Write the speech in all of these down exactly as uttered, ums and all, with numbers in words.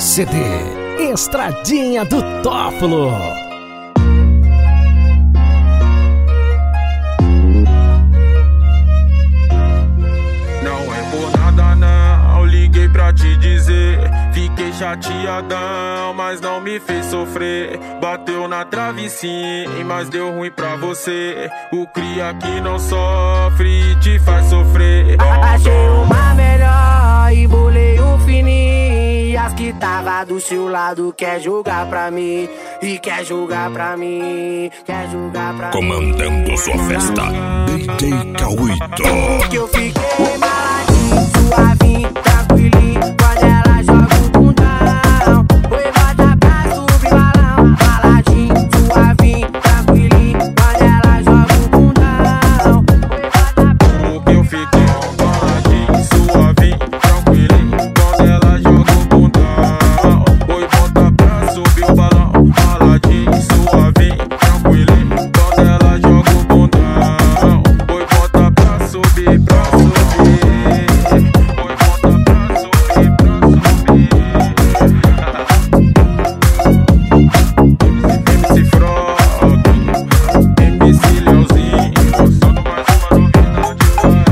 C D Estradinha do Tófilo. Não é por nada não, liguei pra te dizer. Fiquei chateadão, mas não me fez sofrer. Bateu na trave sim, mas deu ruim pra você. O cria que não sofre e te faz sofrer. Achei uma melhor e bolei um fininho. E as que tava do seu lado quer jogar pra mim. E quer jogar pra mim, quer jogar pra mim. Comandando sua festa, D J Cauito. Que eu fiquei maladinho, suavinho, tranquilinho. Quando ela joga o bundão, oi, bota pra subir balão. Maladinho, suavinho, tranquilinho. Quando ela joga o bundão, oi, bota pra... Porque eu fiquei maladinho, suavinho, tranquilinho. Quando ela joga o bundão, oi, bota pra subir o balão. Maladinho, suavinho, tranquilinho. Quando ela joga o bundão, oi, bota pra subir, pra subir. Oi, bota pra subir, pra subir. M C Frog, M C Leozinho, lançando mais uma novidade.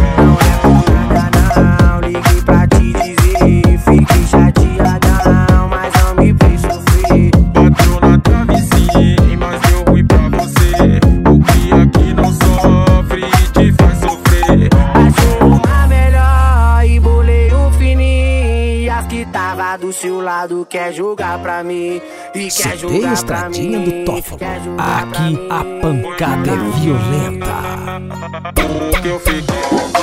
Não, liguei pra te dizer. Fiquei chateadão, mas não me fez sofrer. Bateu na trave sim, mas deu ruim pra você. O cria que não sofre e te faz sofrer. Achei uma melhor e bolei um fininho. E as que tava do seu lado quer jogar pra mim. E quer C D jogar pra Estradinha mim. do Tófilo. Quer jogar pra Aqui mim. a pancada é violenta. Porque eu fiquei